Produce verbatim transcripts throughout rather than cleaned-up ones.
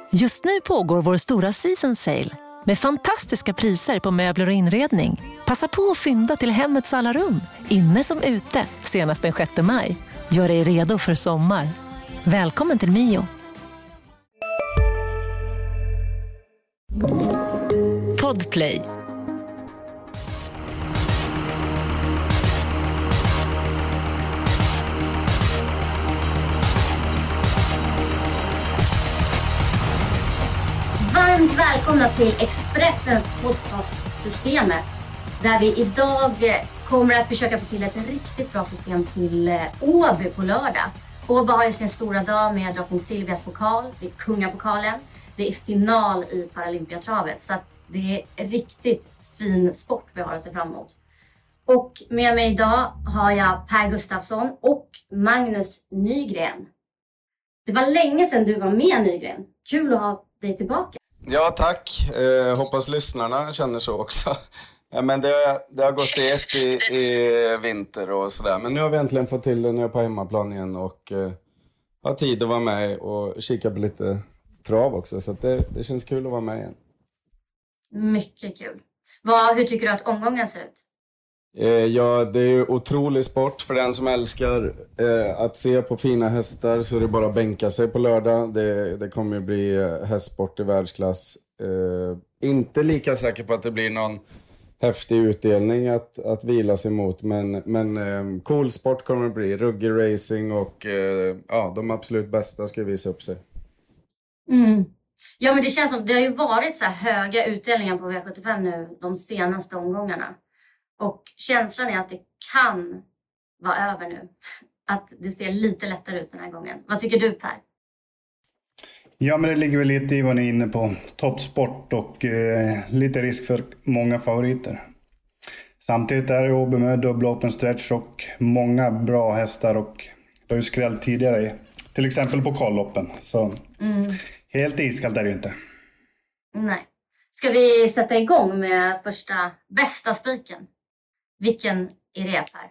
Just nu pågår vår stora season sale med fantastiska priser på möbler och inredning. Passa på att fynda till hemmets alla rum, inne som ute, senast den sjätte maj. Gör dig redo för sommar. Välkommen till Mio. Podplay. Varmt välkomna till Expressens podcastsystemet, där vi idag kommer att försöka få till ett riktigt bra system till Åby på lördag. Åby har ju sin stora dag med drottning Silvias pokal, det är kungapokalen, det är final i Paralympiatravet, så att det är riktigt fin sport vi har att se fram emot. Och med mig idag har jag Per Gustafsson och Magnus Nygren. Det var länge sedan du var med, Nygren. Kul att ha dig tillbaka. Ja, tack. Eh, hoppas lyssnarna känner så också. Ja, men det, det har gått i ett i, i vinter och sådär. Men nu har vi äntligen fått till det när jag är på hemmaplan igen och eh, har tid att vara med och kika på lite trav också. Så att det, det känns kul att vara med igen. Mycket kul. Vad, hur tycker du att omgången ser ut? Eh, ja, det är ju otrolig sport för den som älskar eh, att se på fina hästar, så är det bara att bänka sig på lördag. Det, det kommer ju bli eh, hästsport i världsklass. Eh, inte lika säker på att det blir någon häftig utdelning att, att vila sig mot, men, men eh, cool sport kommer det bli. Ruggig racing och eh, ja, de absolut bästa ska visa upp sig. Mm. Ja, men det känns som det har ju varit så här höga utdelningar på V sjuttiofem nu de senaste omgångarna. Och känslan är att det kan vara över nu. Att det ser lite lättare ut den här gången. Vad tycker du, Per? Ja, men det ligger väl lite i vad ni är inne på. Toppsport och eh, lite risk för många favoriter. Samtidigt är det Åby med dubbla open stretch och många bra hästar. Och det har ju skrällt tidigare, till exempel på kolloppen. Så mm. helt iskallt är det ju inte. Nej. Ska vi sätta igång med första bästa spiken? Vilken är det, Per?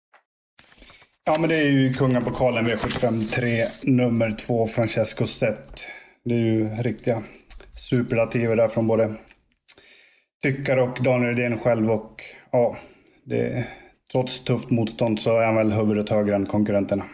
Ja, men det är ju kungapokalen V sjuttiofem tre, nummer två, Francesco Zet. Det är ju riktiga superlativer där från både tyckare och Daniel Redén själv. Och ja, det, trots tufft motstånd så är han väl huvudet högre än konkurrenterna.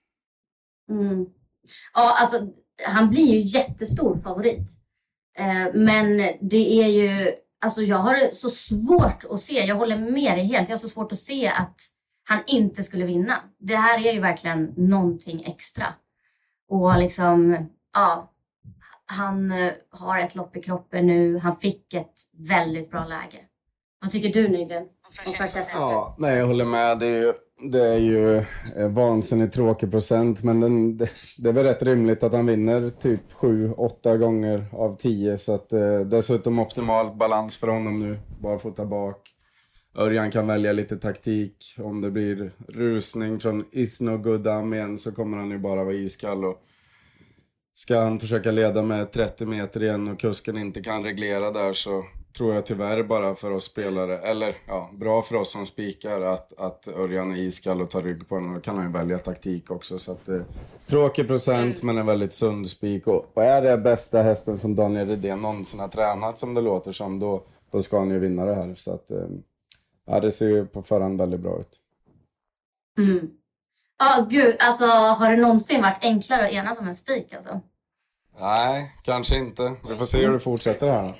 Mm. Ja, alltså han blir ju jättestor favorit. Eh, men det är ju, alltså jag har så svårt att se, jag håller med dig helt, jag har så svårt att se att han inte skulle vinna. Det här är ju verkligen någonting extra. Och liksom, ja, han har ett lopp i kroppen nu. Han fick ett väldigt bra läge. Vad tycker du, Nygren? Ja, nej, jag håller med. Det är ju, det är ju vansinnigt tråkig procent. Men den, det, det är väl rätt rimligt att han vinner typ sju, åtta gånger av tio. Så att eh, dessutom optimal balans för honom nu. Bara fota bak. Örjan kan välja lite taktik. Om det blir rusning från Isno Guddam igen så kommer han ju bara vara iskall. Och ska han försöka leda med trettio meter igen och kusken inte kan reglera där, så tror jag tyvärr bara för oss spelare, eller ja, bra för oss som spikar, att, att Örjan är iskall och tar rygg på den. Då kan han ju välja taktik också. Så att det är tråkig procent men en väldigt sund spik. Och, och är det bästa hästen som Daniel Redén någonsin har tränat, som det låter som, då, då ska han ju vinna det här. Så att ja, det ser ju på förhand väldigt bra ut. Mm. Ja, gud, alltså har det någonsin varit enklare att enas om en spik alltså? Nej, kanske inte. Vi får se hur det fortsätter här.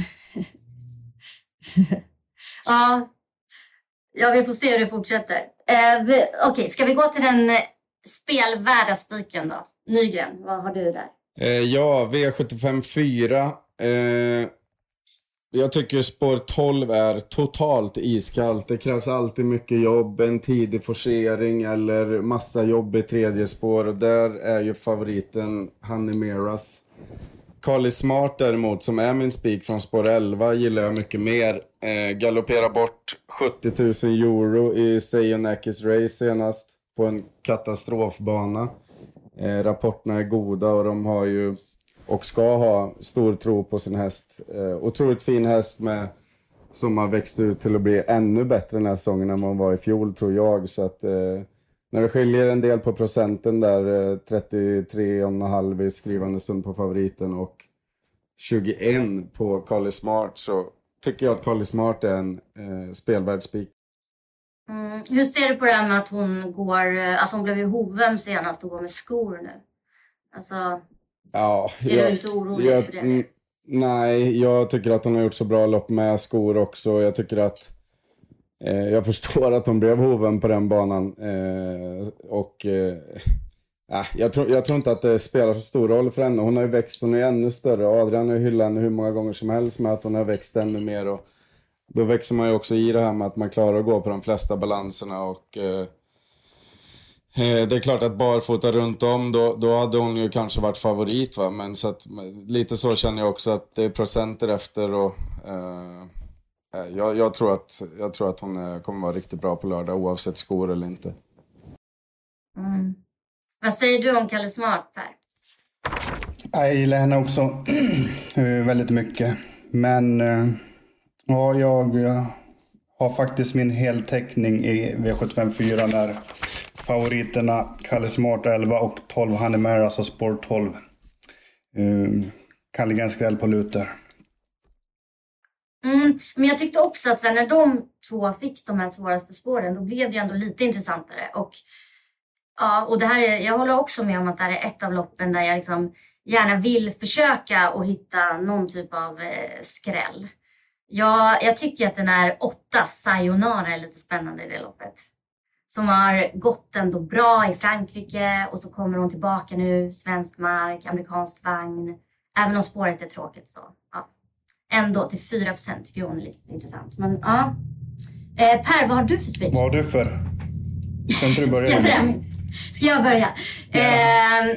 ja, ja, vi får se hur det fortsätter. Eh, Okej, okay, ska vi gå till den spelvärda spiken då? Nygren, vad har du där? Eh, ja, V sjuttiofem fyra. Eh, jag tycker spår tolv är totalt iskallt. Det krävs alltid mycket jobb, en tidig forcering eller massa jobb i tredje spår. Och där är ju favoriten Honey Miras. Carly Smart däremot, som är min spik från spår elva, gillar jag mycket mer. Eh, galopperar bort sjuttio tusen euro i Sayonakis Race senast på en katastrofbana. Eh, rapporterna är goda och de har ju och ska ha stor tro på sin häst. Eh, otroligt fin häst med, som har växt ut till att bli ännu bättre den här säsongen än man var i fjol, tror jag. Så att eh, när det skiljer en del på procenten där, eh, trettiotre komma fem i skrivande stund på favoriten och tjugoett på Carly Smart, så tycker jag att Carly Smart är en eh, spelvärd spik. Mm. Hur ser du på det här med att hon går, alltså hon blev ju Hovem senast och går med skor nu? Alltså, ja, är jag, du inte orolig jag, för det? Mm, nej, jag tycker att hon har gjort så bra lopp med skor också. Jag tycker att eh, jag förstår att hon blev Hovem på den banan. Eh, och eh, jag, tror, jag tror inte att det spelar så stor roll för henne. Hon har ju växt, hon är ännu större. Adrian har ju hyllat henne hur många gånger som helst med att hon har växt ännu mer. Och då växer man ju också i det här med att man klarar att gå på de flesta balanserna. Och eh, det är klart att barfota runt om, då, då hade hon ju kanske varit favorit, va? Men så att, lite så känner jag också att det är procenter efter. Och eh, jag, jag, tror att, jag tror att hon kommer vara riktigt bra på lördag oavsett skor eller inte. Mm. Vad säger du om Carly Smart, Per? Jag gillar henne också väldigt mycket. Men ja, jag har faktiskt min heltäckning i V sjuttiofem fyra när favoriterna Carly Smart elva och tolv Hanemera, alltså Sport tolv, um, kan ligga en skräll på luter. Mm, men jag tyckte också att sen när de två fick de här svåraste spåren, då blev det ju ändå lite intressantare. Och ja, och det här är, jag håller också med om att det här är ett av loppen där jag liksom gärna vill försöka och hitta någon typ av eh, skräll. Jag, jag tycker att den här åtta Sayonara är lite spännande i det loppet. Som har gått ändå bra i Frankrike och så kommer hon tillbaka nu, svensk mark, amerikansk vagn. Även om spåret är tråkigt så, ja. Ändå till fyra procent tycker hon är lite intressant. Men ja. Eh, Per, vad har du för spik? Vad har du för? Ska inte du börja? Ska jag säga? Ska jag börja? Ja. Eh,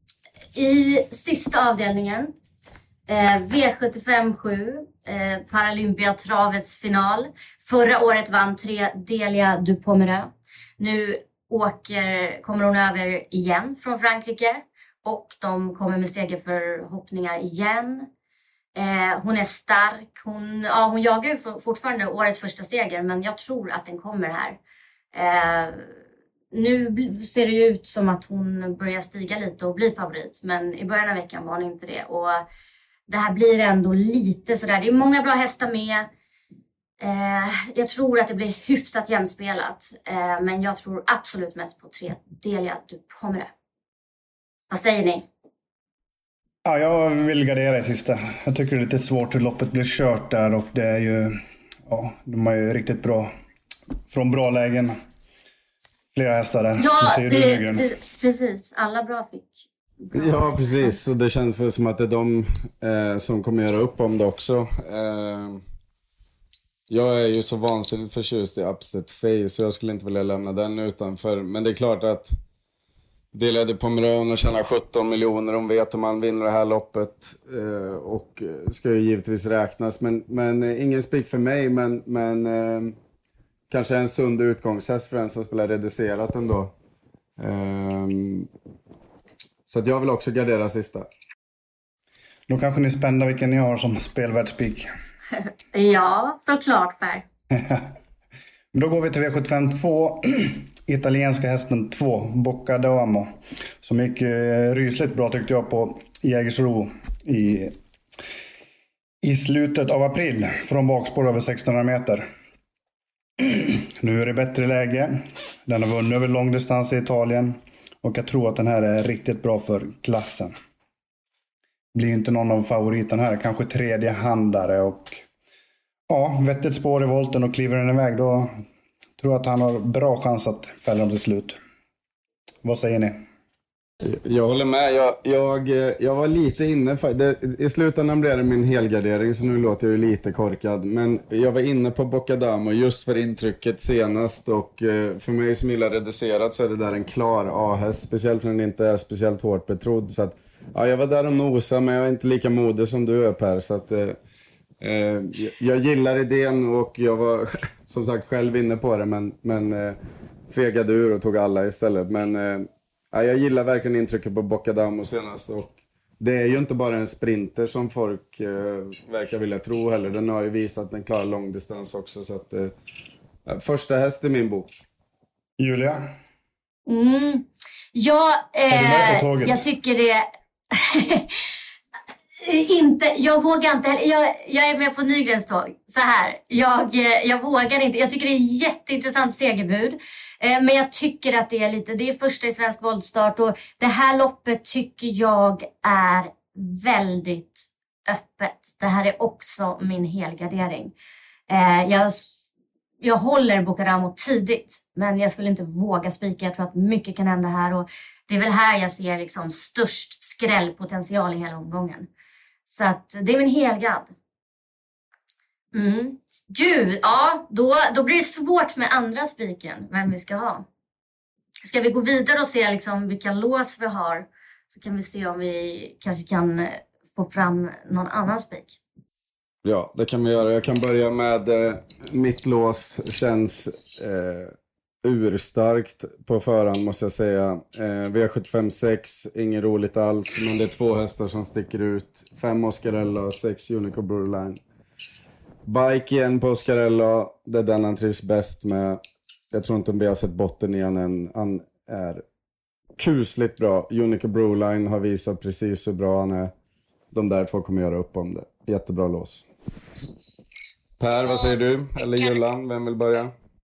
I sista avdelningen. Eh, V sjuttiofem sju. Eh, Paralympiatravets final. Förra året vann tre Delia du Pomereux. Nu åker, kommer hon över igen från Frankrike. Och de kommer med segerförhoppningar igen. Eh, hon är stark. Hon, ja, hon jagar ju fortfarande årets första seger. Men jag tror att den kommer här. Eh, nu ser det ju ut som att hon börjar stiga lite och bli favorit. Men i början av veckan var hon inte det. Och det här blir ändå lite sådär. Det är många bra hästar med. Eh, jag tror att det blir hyfsat jämspelat. Eh, men jag tror absolut mest på tre Delia du Pomereux. Vad säger ni? Ja, jag vill gardera i sista. Jag tycker det är lite svårt hur loppet blir kört där. Och det är ju... Ja, de är ju riktigt bra. Från bra lägen. Flera hästar där. Ja, det, det, precis. Alla bra fick. Bra. Ja, precis. Och det känns väl som att det är de eh, som kommer göra upp om det också. Eh, jag är ju så vansinnigt förtjust i Upset Face, så jag skulle inte vilja lämna den utanför. Men det är klart att delade på Pomereux och tjänar sjutton miljoner. De vet om man vinner det här loppet. Eh, och ska ju givetvis räknas. Men, men eh, ingen spik för mig. Men, men eh, kanske en sund utgångshäst för en som spelar reducerat ändå. Eh, så att jag vill också gardera sista. Då kanske ni är spända vilken ni har som spelvärldspik. Ja, såklart Per. Då går vi till V sjuttiofem två. Italienska hästen två, Bocca d'Amo. Som gick eh, rysligt bra tyckte jag på Jägersro i, i slutet av april. Från bakspår över sextonhundra meter. Nu är det bättre läge. Den har vunnit över långdistans i Italien. Och jag tror att den här är riktigt bra för klassen. Blir inte någon av favoriten här. Kanske tredje handare. Och ja, vettigt spår i volten och kliver den iväg. Då tror jag att han har bra chans att fälla dem till slut. Vad säger ni? Jag håller med. Jag, jag, jag var lite inne för, det, i slutändan blev det min helgardering, så nu låter jag ju lite korkad. Men jag var inne på Bocca d'Amo just för intrycket senast. Och för mig som gillar reducerat så är det där en klar A-häst. Speciellt när den inte är speciellt hårt betrodd. Så att, ja, jag var där och nosa, men jag är inte lika modig som du är, Per. Så att, eh, jag gillar idén och jag var som sagt själv inne på det. Men, men eh, fegade ur och tog alla istället. Men... Eh, Ja, jag gillar verkligen intrycket på Bocca d'Amo senast, och det är ju inte bara en sprinter som folk eh, verkar vilja tro heller. Den har ju visat en klar långdistans också, så att eh, första häst i min bok. Julia? Mm. Ja, är du med på eh, tåget? jag tycker det Inte, jag vågar inte heller. Jag, jag är med på Nygrens tåg. Så här, jag, jag vågar inte. Jag tycker det är jätteintressant segerbud. Eh, men jag tycker att det är lite, det är första i svensk voltstart. Och det här loppet tycker jag är väldigt öppet. Det här är också min helgardering. Eh, jag, jag håller Bocaramo tidigt. Men jag skulle inte våga spika. Jag tror att mycket kan hända här. Och det är väl här jag ser liksom störst skrällpotential i hela omgången. Så att det är min helgad. Mm. Gud, ja, då, då blir det svårt med andra spiken. Vem vi ska ha. Ska vi gå vidare och se liksom vilka lås vi har. Så kan vi se om vi kanske kan få fram någon annan spik. Ja, det kan vi göra. Jag kan börja med eh, mitt lås känns eh, urstarkt på förhand måste jag säga. Eh, V sjuttiofem sex, inget roligt alls. Men det är två hästar som sticker ut. Fem Oscarella och sex Unico Broline. Bike igen på Oscarella. Det är den han trivs bäst med. Jag tror inte om vi har sett botten igen än. Han är kusligt bra. Unico Broline har visat precis hur bra han är. De där två kommer göra upp om det. Jättebra lås. Per, vad säger du? Eller Jullan, vem vill börja?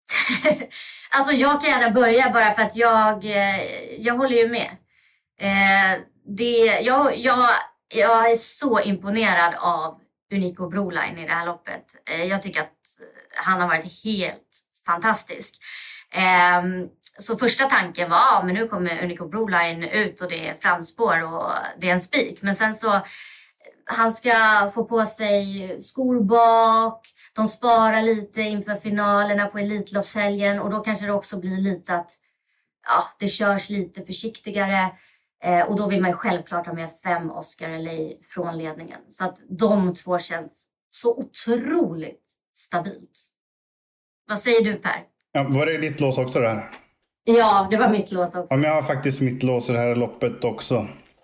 Alltså jag kan gärna börja bara för att jag, jag håller ju med. Eh, det, jag, jag, jag är så imponerad av Unico Broline i det här loppet. Eh, jag tycker att han har varit helt fantastisk. Eh, så första tanken var, ja, men nu kommer Unico Broline ut och det är framspår och det är en spik. Men sen så, han ska få på sig skor bak. De sparar lite inför finalerna på Elitloppshelgen. Och då kanske det också blir lite att ja, det körs lite försiktigare. Eh, och då vill man ju självklart ha med fem Oscar L A från ledningen. Så att de två känns så otroligt stabilt. Vad säger du, Per? Ja, var det ditt lås också där? Ja, det var mitt lås också. Ja, men jag har faktiskt mitt lås i det här loppet också.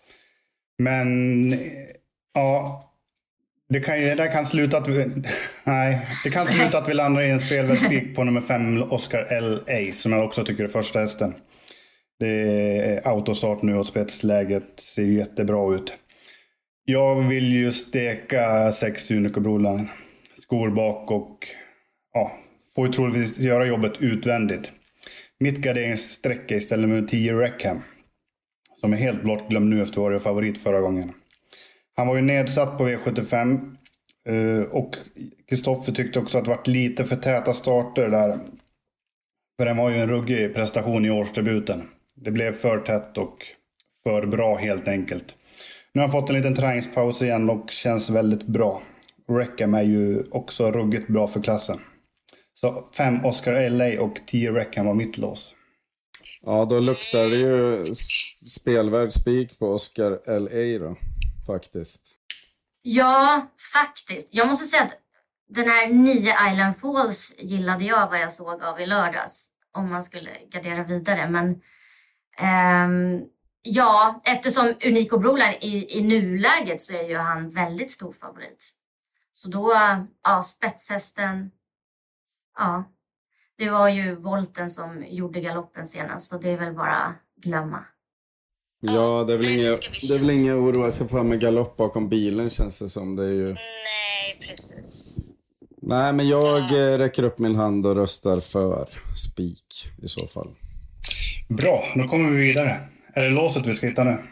Men ja, det kan ju det kan sluta att vi, nej, det kan sluta att vi landar i en spelvärldspik på nummer fem Oscar L A som jag också tycker är första hästen. Det är autostart nu och spetsläget ser jättebra ut. Jag vill ju steka sex Unico Broline, skor bak och ja, får ju troligtvis göra jobbet utvändigt. Mitt garderingssträcka istället med tio Rackham som är helt bortglömd nu efter att vara favorit förra gången. Han var ju nedsatt på V sjuttiofem och Kristoffer tyckte också att det varit lite för täta starter där. För den var ju en ruggig prestation i årsdebuten. Det blev för tätt och för bra helt enkelt. Nu har han fått en liten träningspaus igen och känns väldigt bra. Rackham är ju också ruggigt bra för klassen. Så fem Oscar L A och tio Rackham var mitt lås. Ja, då luktar det ju spelvärd spik på Oscar L A då, faktiskt. Ja, faktiskt. Jag måste säga att den här nio Island Falls gillade jag vad jag såg av i lördags. Om man skulle gardera vidare. Men ehm, ja, eftersom Unico Broline i, i nuläget så är ju han väldigt stor favorit. Så då, ja, spetshästen. Ja, det var ju volten som gjorde galoppen senast. Så det är väl bara glömma. Ja, det är väl inga, det är väl inga oroa sig för med galopp bakom bilen känns det som. Det är ju... Nej, precis. Nej, men jag eh, räcker upp min hand och röstar för spik i så fall. Bra, då kommer vi vidare. Är det låset vi ska hitta nu?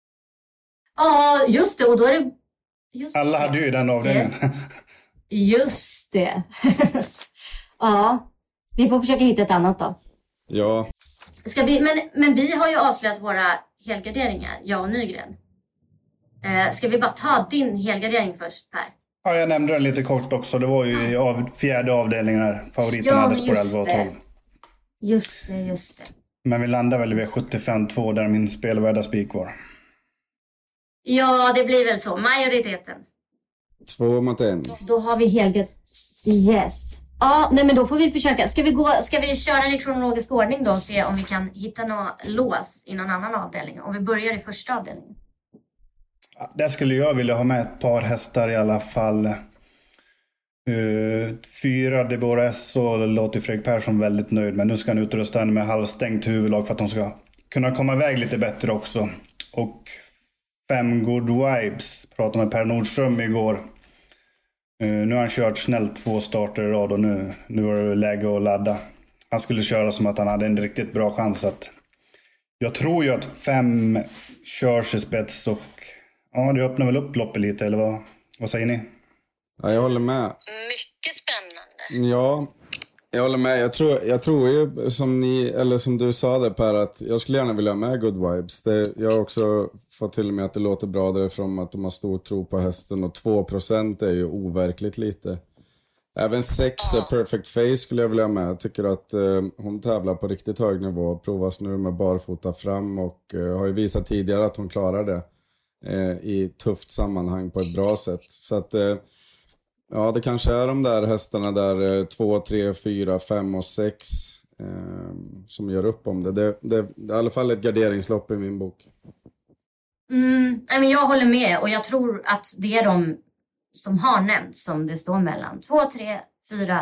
Ja, just det. Och då är det... Just Alla det. hade ju den avdelningen. Just det. Ja, vi får försöka hitta ett annat då. Ja. Ska vi, men, men vi har ju avslöjat våra helgarderingar, jag och Nygren. Eh, ska vi bara ta din helgardering först, Per? Ja, jag nämnde den lite kort också. Det var ju av fjärde avdelningen här. Favoriterna Ja, hade spår just elva och det. tolv. Just det, just det. Men vi landar väl i V sjuttiofem två där min spelvärda spik var. Ja, det blir väl så. Majoriteten. Två mot en. Då har vi helgardering. Yes. Ja, nej men då får vi försöka. Ska vi, gå, ska vi köra i kronologisk ordning då och se om vi kan hitta något lås i någon annan avdelning? Om vi börjar i första avdelningen. Ja, där skulle jag vilja ha med ett par hästar i alla fall. Uh, fyra Deborah S och låter Fredrik Persson väldigt nöjd. Men nu ska han utrusta henne med halvstängt huvudlag för att de ska kunna komma iväg lite bättre också. Och Fem Good Vibes. Pratade med Per Nordström igår. Uh, nu har han kört snällt två starter i rad och nu, nu var det läge att ladda. Han skulle köra som att han hade en riktigt bra chans att... Jag tror ju att fem körs i spets och... Ja, det öppnar väl upp loppet lite, eller vad, vad säger ni? Ja, jag håller med. Mycket spännande. Ja, jag håller med. Jag tror, jag tror ju som ni, eller som du sa det Per, att jag skulle gärna vilja ha med Good Vibes. Det, jag har också fått till mig att det låter bra därifrån att de har stor tro på hästen. Och två procent är ju overkligt lite. Även sex är Perfect Face skulle jag vilja ha med. Jag tycker att eh, hon tävlar på riktigt hög nivå. Provas nu med barfota fram och eh, har ju visat tidigare att hon klarar det. Eh, I tufft sammanhang på ett bra sätt. Så att... Eh, Ja, det kanske är de där hästarna där två, tre, fyra, fem och sex eh, som gör upp om det. Det, det. Det är i alla fall ett garderingslopp i min bok. Mm, men jag håller med och jag tror att det är de som har nämnt som det står mellan. Två, tre, fyra.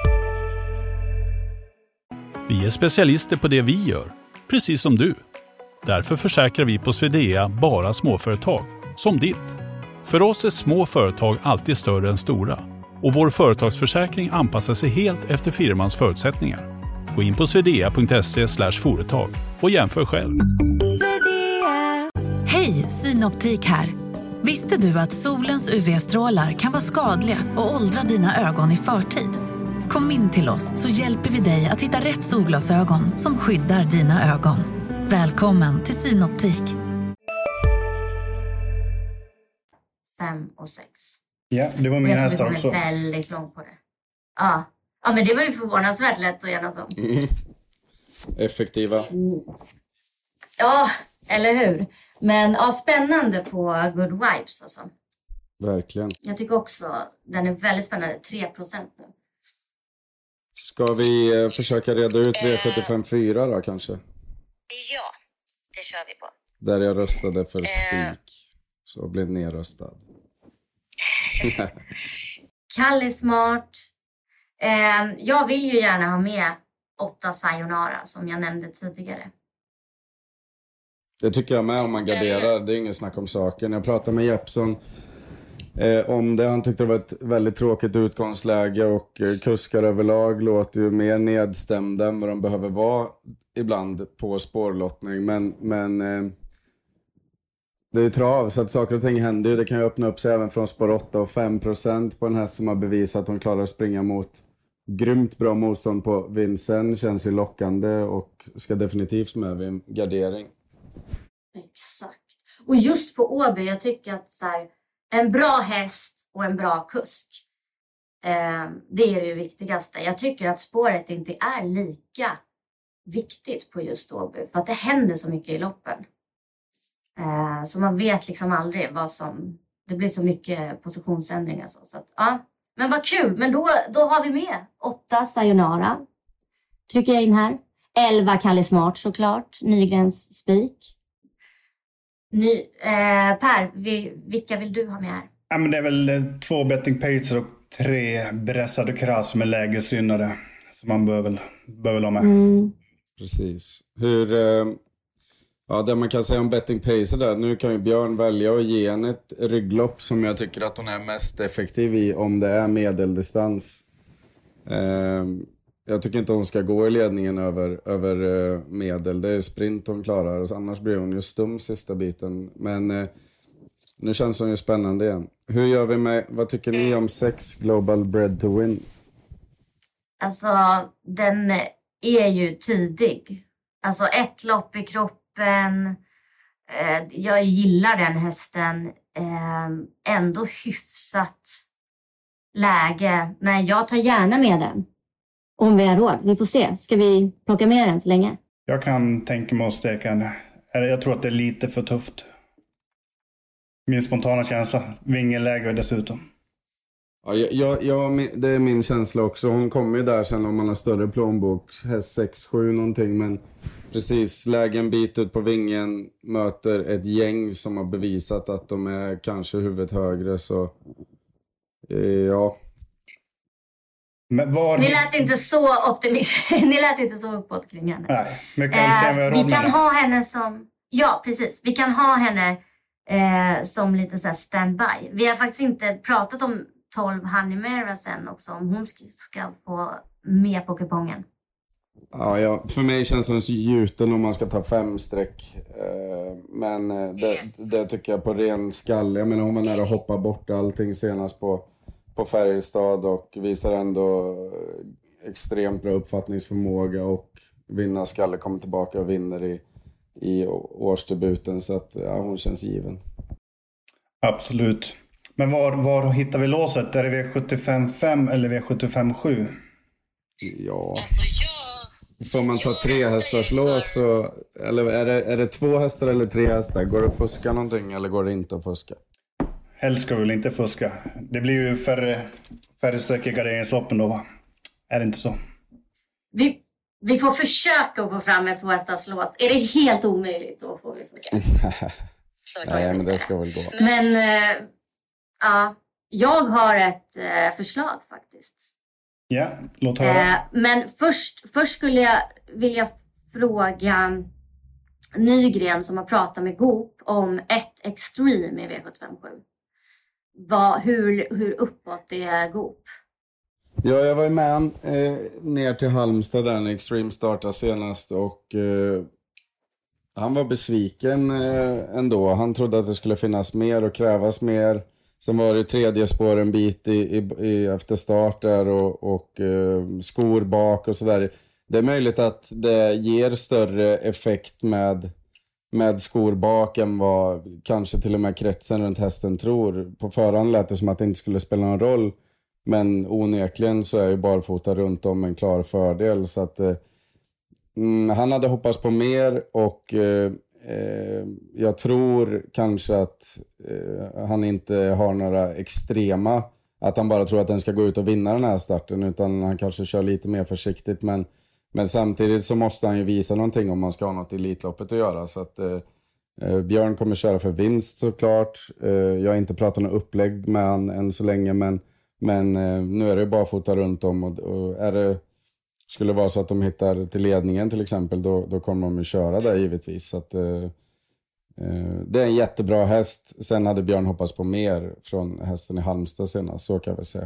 Vi är specialister på det vi gör, precis som du. Därför försäkrar vi på Swedea bara småföretag, som ditt. För oss är små företag alltid större än stora och vår företagsförsäkring anpassar sig helt efter firmans förutsättningar. Gå in på swedea punkt se slash företag och jämför själv. Hej, Synoptik här. Visste du att solens U V-strålar kan vara skadliga och åldra dina ögon i förtid? Kom in till oss så hjälper vi dig att hitta rätt solglasögon som skyddar dina ögon. Välkommen till Synoptik. Fem och sex. Ja, det var min hästar också. Jag tror vi kommer väldigt långt på det. Ja. Ja, men det var ju förvånansvärt lätt att enas om. Mm. Effektiva. Mm. Ja, eller hur? Men ja, spännande på Good Vibes alltså. Verkligen. Jag tycker också den är väldigt spännande. tre procent nu. Ska vi eh, försöka reda ut V sjuttiofem fyra då kanske? Ja, det kör vi på. Där jag röstade för spik. Så blev nedröstad. Kalle Smart. Eh, jag vill ju gärna ha med åtta Sayonara som jag nämnde tidigare. Det tycker jag med om man garderar. Det är ingen snack om saken. Jag pratade med Jeppson eh, om det. Han tyckte det var ett väldigt tråkigt utgångsläge och eh, kuskar överlag låter ju mer nedstämda än vad de behöver vara ibland på spårlottning. Men, men eh, det är ju trav så att saker och ting händer ju. Det kan ju öppna upp sig även från spår åtta och fem procent på en häst som har bevisat att hon klarar att springa mot grymt bra motstånd på Vincennes. Känns ju lockande och ska definitivt med vid en gardering. Exakt. Och just på Åby, jag tycker att så här, en bra häst och en bra kusk, eh, det är det ju viktigaste. Jag tycker att spåret inte är lika viktigt på just Åby, för att det händer så mycket i loppen. Eh, så man vet liksom aldrig vad som, det blir så mycket positionsändringar. Så, så att, ja. Men vad kul, men då, då har vi med åtta Sayonara. Trycker jag in här. elva Kalle Smart såklart, Nygrens spik. Ny, eh, Per, vi, vilka vill du ha med här? Ja, men det är väl eh, två Betting Pacer och tre Bressade Krass som är lägessynnade. Som man bör väl, bör väl ha med. Mm. Precis. Hur, eh, ja, det man kan säga om Betting Pacer där. Nu kan ju Björn välja att ge en ett rygglopp som jag tycker att hon är mest effektiv i om det är medeldistans. Eh, Jag tycker inte hon ska gå i ledningen över, över uh, medel. Det är sprint hon klarar. Och annars blir hon ju stum sista biten. Men uh, nu känns hon ju spännande igen. Hur gör vi med, vad tycker ni om sex Global Bred to Win? Alltså, den är ju tidig. Alltså ett lopp i kroppen. Eh, jag gillar den hästen. Eh, ändå hyfsat läge. Nej, jag tar gärna med den. Om vi har råd. Vi får se. Ska vi plocka med den så länge? Jag kan tänka mig att steka en. Jag tror att det är lite för tufft. Min spontana känsla. Vingeläge dessutom. Ja, jag, jag, jag, det är min känsla också. Hon kommer ju där sen om man har större plånbok. Häst sex sju någonting. Men precis, läge en bit ut på vingen. Möter ett gäng som har bevisat att de är kanske huvudet högre. Så ja... Men var... Ni lät inte så optimistiskt. Ni lät inte så uppåt kring henne. Nej, men kan vi se vad jag eh, Vi kan ha henne som... Ja, precis. Vi kan ha henne eh, som lite så här standby. Vi har faktiskt inte pratat om tolv Honey Mara sen också, om hon ska, ska få med på kupongen. Ja, ja, för mig känns det som gjuten om man ska ta fem streck. Eh, men eh, det, det tycker jag på ren skall. Jag menar, hon var nära att hoppa bort allting senast på, på Färjestad och visar ändå extremt bra uppfattningsförmåga och vinna skalle, kommer tillbaka och vinner i, i årsdebuten. Så att ja, hon känns given. Absolut. Men var, var hittar vi låset? Är det V sjuttiofem fem eller V sjuttiofem sju? Ja... Alltså jag... Får man ta tre hästars lås så, eller är det, är det två hästar eller tre hästar? Går det att fuska någonting eller går det inte att fuska? Helst ska vi väl inte fuska. Det blir ju färre, färre streck i garderingsloppen då, va? Är det inte så? Vi, vi får försöka att få fram ett två hästars lås. Är det helt omöjligt, då får vi fuska. Nej, men det ska väl gå. Men äh, ja, jag har ett äh, förslag faktiskt. Ja, låt höra. Eh, men först, först skulle jag vilja fråga Nygren som har pratat med Goop om ett Extreme i V sjuttiofem sju. Vad, hur, hur uppåt är Goop? Ja, jag var ju med eh, ner till Halmstad där när Extreme startade senast och eh, han var besviken eh, ändå. Han trodde att det skulle finnas mer och krävas mer. Sen var det tredje spår en bit i, i, i efter start där och, och eh, skor bak och sådär. Det är möjligt att det ger större effekt med, med skor bak än vad kanske till och med kretsen runt hästen tror. På förhand lät det som att det inte skulle spela någon roll. Men onekligen så är ju barfota runt om en klar fördel. Så att eh, mm, han hade hoppats på mer och... Eh, Eh, jag tror kanske att eh, han inte har några extrema, att han bara tror att den ska gå ut och vinna den här starten, utan han kanske kör lite mer försiktigt, men, men samtidigt så måste han ju visa någonting om man ska ha något i Elitloppet att göra. Så att eh, eh, Björn kommer köra för vinst såklart. eh, jag har inte pratat om upplägg med han än så länge, men, men eh, nu är det bara fota runt om och, och är det skulle vara så att de hittar till ledningen till exempel, då, då kommer de att köra där givetvis. Så att, eh, eh, det är en jättebra häst. Sen hade Björn hoppats på mer från hästen i Halmstad senast, så kan jag väl säga.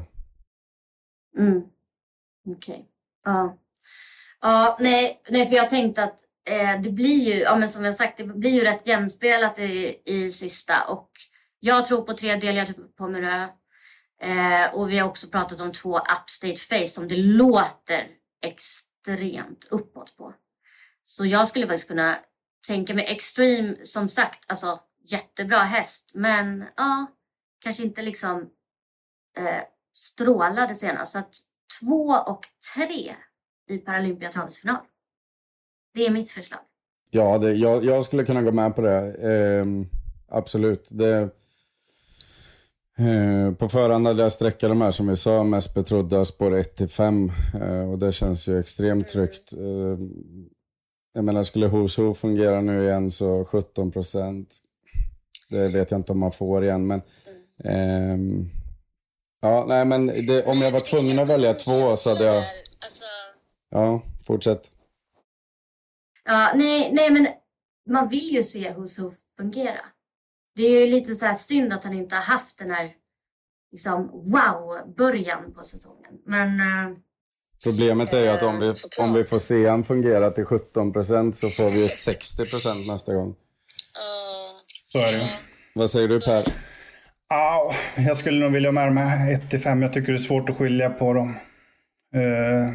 Mm. Okej. Okay. Ja. Ja, nej, nej, för jag tänkte att eh, det blir ju, ja men som jag sagt, det blir ju rätt jämspelat i, i sista. Och jag tror på tre delar typ på Murö. Eh, och vi har också pratat om två upstate face som det låter extremt uppåt på. Så jag skulle faktiskt kunna tänka mig Extreme, som sagt, alltså jättebra häst, men ja, kanske inte liksom eh, strålade senast. Så att två och tre i Paralympiatravets final. Det är mitt förslag. Ja, det, jag, jag skulle kunna gå med på det. Eh, absolut. Det Eh, på förhand hade jag sträckat de här som vi sa, mest betrodda spår ett till fem eh, och det känns ju extremt tryggt. Eh, jag menar, skulle Who's Who fungera nu igen så sjutton procent. Det vet jag inte om man får igen, men eh, ja, nej, men det, om jag var tvungen att välja två så hade jag... Ja, fortsätt. Ja, nej, nej, men man vill ju se Who's Who fungera. Det är ju lite så här synd att han inte har haft den här liksom, wow-början på säsongen. Men, uh, problemet är ju att om vi, om vi får se han fungera till sjutton procent så får vi ju sextio procent nästa gång. Så är det. Vad säger du, Per? Ja, jag skulle nog vilja med med ett till fem. Jag tycker det är svårt att skilja på dem. Uh,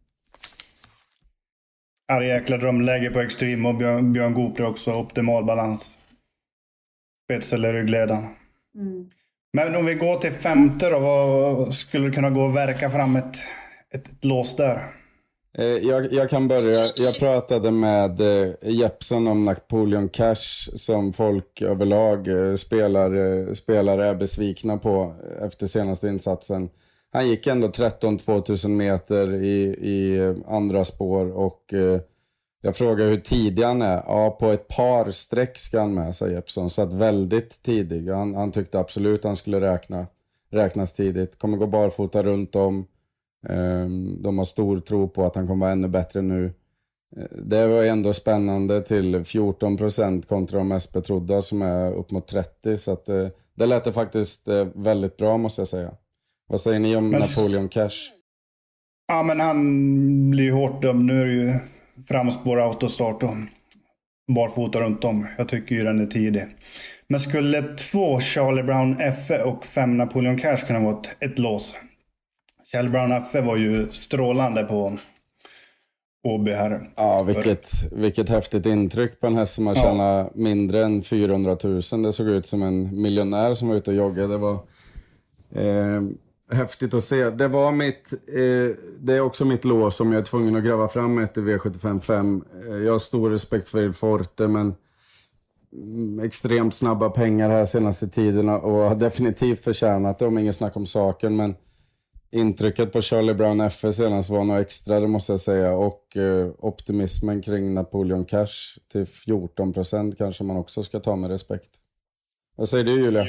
är jäkla drömläge på Extreme och Björn, Björn Goop också. Optimal balans. Spets eller ryggledan. Mm. Men om vi går till femte då, vad skulle det kunna gå och verka fram ett, ett, ett lås där? Eh, jag, jag kan börja. Jag pratade med eh, Jeppson om Napoleon Cash som folk överlag eh, spelar, eh, spelare är besvikna på efter senaste insatsen. Han gick ändå tretton tvåtusen meter i, i andra spår och eh, jag frågar hur tidig han är. Ja, på ett par streck ska han med, sa Jeppson. Så att väldigt tidig. Han, han tyckte absolut han skulle räkna, räknas tidigt. Kommer gå barfota runt om. Um, de har stor tro på att han kommer vara ännu bättre nu. Det var ändå spännande till fjorton procent kontra de mest betrodda som är upp mot trettio. Så att, eh, det lät det faktiskt eh, väldigt bra, måste jag säga. Vad säger ni om men, Napoleon Cash? Ja, men han blir ju hårt dömd. Nu är det ju framspår autostart och barfota runt om. Jag tycker ju den är tidig. Men skulle två Charlie Brown F E och fem Napoleon Cash kunna vara ett, ett lås? Charlie Brown F E var ju strålande på O B här. Ja, vilket, vilket häftigt intryck på en häst som har ja. tjänat mindre än fyrahundratusen. Det såg ut som en miljonär som var ute och joggade. Det var eh, häftigt att se. Det var mitt, eh, det är också mitt lås som jag är tvungen att gräva fram ett i V sjuttiofem fem. Eh, jag har stor respekt för Il Forte, men extremt snabba pengar här senaste tiderna och har definitivt förtjänat det, om ingen snack om saken. Men intrycket på Charlie Brown F E senast var något extra, det måste jag säga. Och eh, optimismen kring Napoleon Cash till fjorton procent kanske man också ska ta med respekt. Vad säger du, Julia?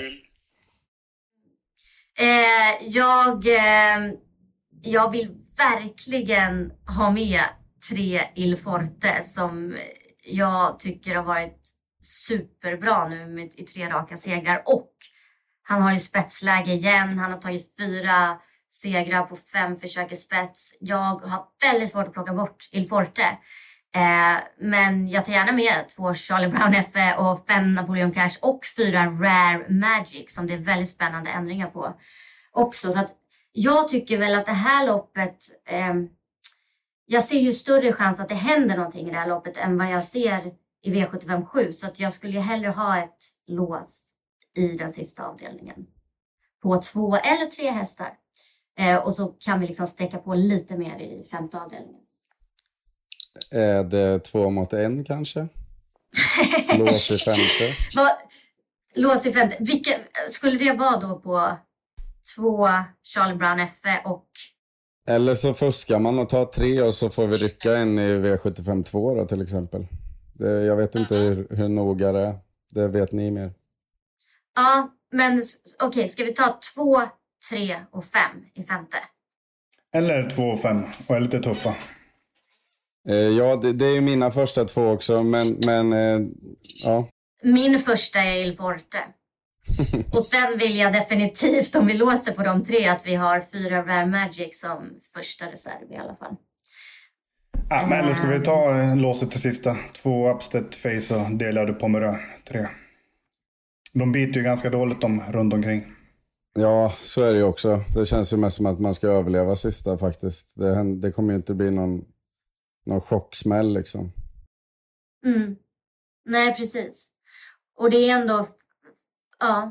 Eh, jag, eh, jag vill verkligen ha med tre Il Forte som jag tycker har varit superbra nu med, i tre raka segrar. Och han har ju spetsläge igen. Han har tagit fyra segrar på fem försök i spets. Jag har väldigt svårt att plocka bort Il Forte. Eh, men jag tar gärna med två Charlie Brown F E och fem Napoleon Cash och fyra Rare Magic som det är väldigt spännande ändringar på också. Så att jag tycker väl att det här loppet, eh, jag ser ju större chans att det händer någonting i det här loppet än vad jag ser i V sjuttiofem sju. Så att jag skulle ju hellre ha ett lås i den sista avdelningen på två eller tre hästar. Eh, och så kan vi liksom sträcka på lite mer i femte avdelningen. Är det två mot en kanske? Lås i femte. Va? Lås i femte. Vilka, skulle det vara då på två Charlie Brown F E och... Eller så fuskar man och tar tre och så får vi rycka en i V sjuttiofem två då till exempel. Det, jag vet inte hur, hur noga det är. Det vet ni mer. Ja, men okej, okay, ska vi ta två, tre och fem i femte? Eller två och fem och är lite tuffa. Eh, ja, det, det är mina första två också, men, men eh, ja. Min första är Il Forte. Och sen vill jag definitivt, om vi låser på de tre, att vi har fyra Rare Magic som första reserv i alla fall. Ja, men eller ska vi ta låset till sista? Två Upstead Face och delade Pomerö. Tre. De biter ju ganska dåligt de runt omkring. Ja, så är det ju också. Det känns ju mest som att man ska överleva sista faktiskt. Det, det kommer ju inte bli någon, någon chocksmäll liksom. Mm. Nej, precis. Och det är ändå... Ja.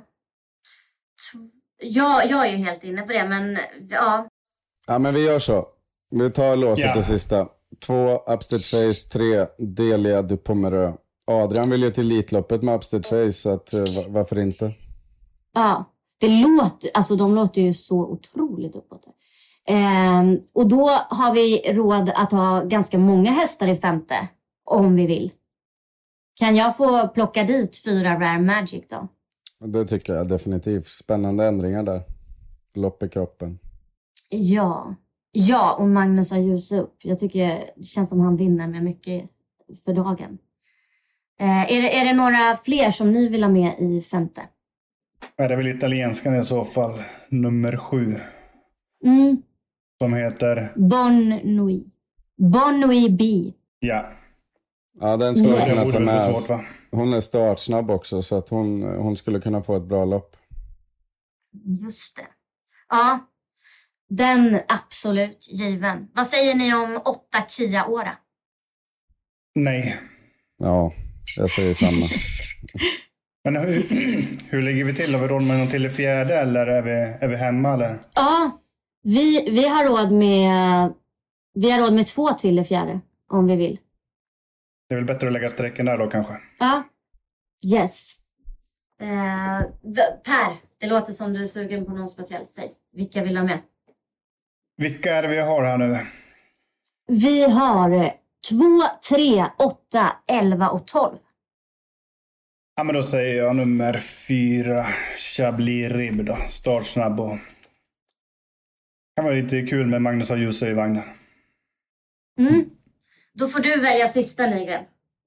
ja. Jag är ju helt inne på det, men ja. Ja, men vi gör så. Vi tar låset ja. till sista. Två Upstead Face, tre Delia du Pomerö. Adrian vill ju till Elitloppet med Upstead Face, så att, varför inte? Ja, det låter, alltså de låter ju så otroligt uppåt. Ehm, och då har vi råd att ha ganska många hästar i femte, om vi vill. Kan jag få plocka dit fyra Rare Magic då? Det tycker jag definitivt. Spännande ändringar där. Lopp i kroppen. Ja. Ja, och Magnus har ljus upp. Jag tycker det känns som han vinner med mycket för dagen. Eh, är, det, är det några fler som ni vill ha med i femte? Är det väl italienskan i så fall. Nummer sju. Mm. Som heter... Bon Nuit. Bon Nuit B. Ja. Ja, den skulle ja, kunna ta med. Svårt, va? Hon är startsnabb också, så att hon, hon skulle kunna få ett bra lopp. Just det. Ja, den absolut given. Vad säger ni om åtta Kia Ora? Nej. Ja, jag säger samma. Men hur, hur ligger vi till? Har vi råd med någon till i fjärde, eller är vi, är vi hemma? Eller? Ja, vi, vi, har råd med, vi har råd med två till i fjärde, om vi vill. Det är väl bättre att lägga sträcken där då kanske? Ja, yes. Eh, Per, det låter som du är sugen på någon speciell. Säg, vilka vill ha med? Vilka är det vi har här nu? Vi har två, tre, åtta, elva och tolv. Ja, men då säger jag nummer fyra, Chablis Rib då. Startsnabb och... kan vara lite kul med Magnus och Ljuse i vagnen. Mm. Då får du välja sista, Nygren.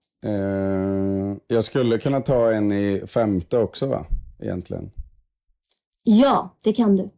Eh, jag skulle kunna ta en i femte också, va? Egentligen. Ja, det kan du.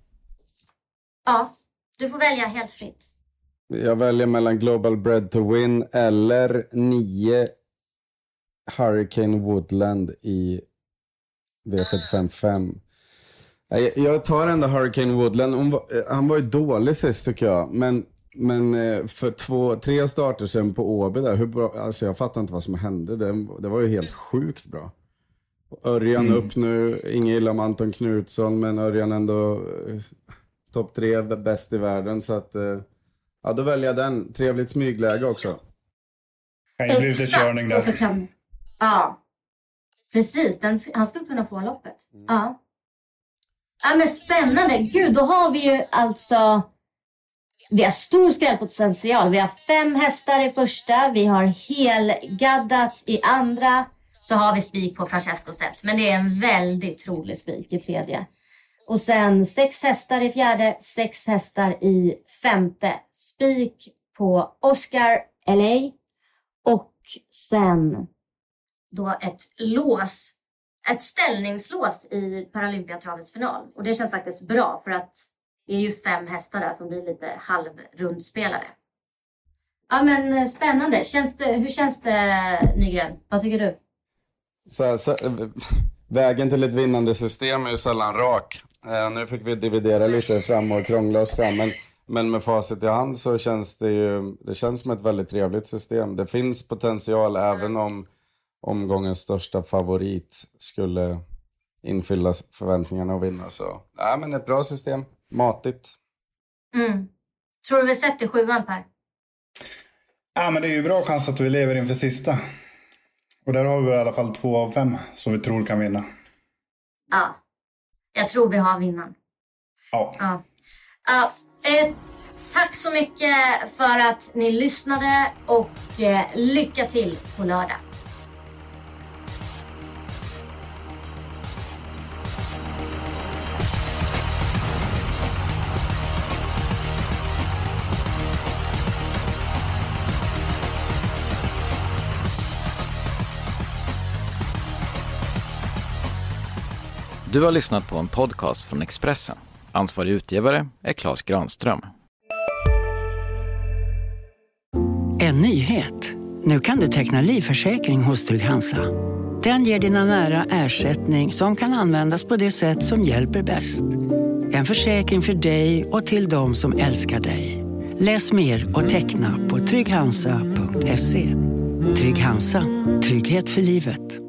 Ja, du får välja helt fritt. Jag väljer mellan Global Bread to Win eller nio Hurricane Woodland i V sjuttiofem fem. Jag, jag tar ändå Hurricane Woodland. Hon var, han var ju dålig sist tycker jag. Men, men för två, tre starter sen på Åby där. Hur bra, alltså jag fattar inte vad som hände. Det, det var ju helt sjukt bra. Örjan mm. upp nu. Inget illa om Anton Knutsson. Men Örjan ändå eh, topp tre bäst i världen. Så att, eh, ja då väljer jag den. Trevligt smygläge också. Kan ju bli lite körning där. Och så kan, ja, precis. Den, han skulle kunna få loppet. Mm. Ja. Ja, men spännande. Gud, då har vi ju alltså... Vi har stor skrällpotential. Vi har fem hästar i första. Vi har helgaddat i andra. Så har vi spik på Francesco Zet. Men det är en väldigt trolig spik i tredje. Och sen sex hästar i fjärde. Sex hästar i femte. Spik på Oscar L A. Och sen då ett lås. Ett ställningslås i Paralympiatravets final. Och det känns faktiskt bra för att det är ju fem hästar där som blir lite halvrundspelare. Ja men spännande. Känns det, hur känns det, Nygren? Vad tycker du? Så, så, vägen till ett vinnande system är ju sällan rak. Eh, nu fick vi dividera lite fram och krångla oss fram. Men, men med facit i hand så känns det ju det känns som ett väldigt trevligt system. Det finns potential även om omgångens största favorit skulle infylla förväntningarna och vinna. Så ja, men ett bra system. Matigt. Mm. Tror du vi sätter sjuan, Per? Ja, men det är ju bra chans att vi lever inför sista. Och där har vi i alla fall två av fem som vi tror kan vinna. Ja, jag tror vi har vinnaren. Ja. Ja. Ja, eh, tack så mycket för att ni lyssnade och eh, lycka till på lördag. Du har lyssnat på en podcast från Expressen. Ansvarig utgivare är Claes Granström. En nyhet. Nu kan du teckna livförsäkring hos Trygg-Hansa. Den ger dina nära ersättning som kan användas på det sätt som hjälper bäst. En försäkring för dig och till de som älskar dig. Läs mer och teckna på trygg hansa punkt se. Trygg-Hansa. Trygghet för livet.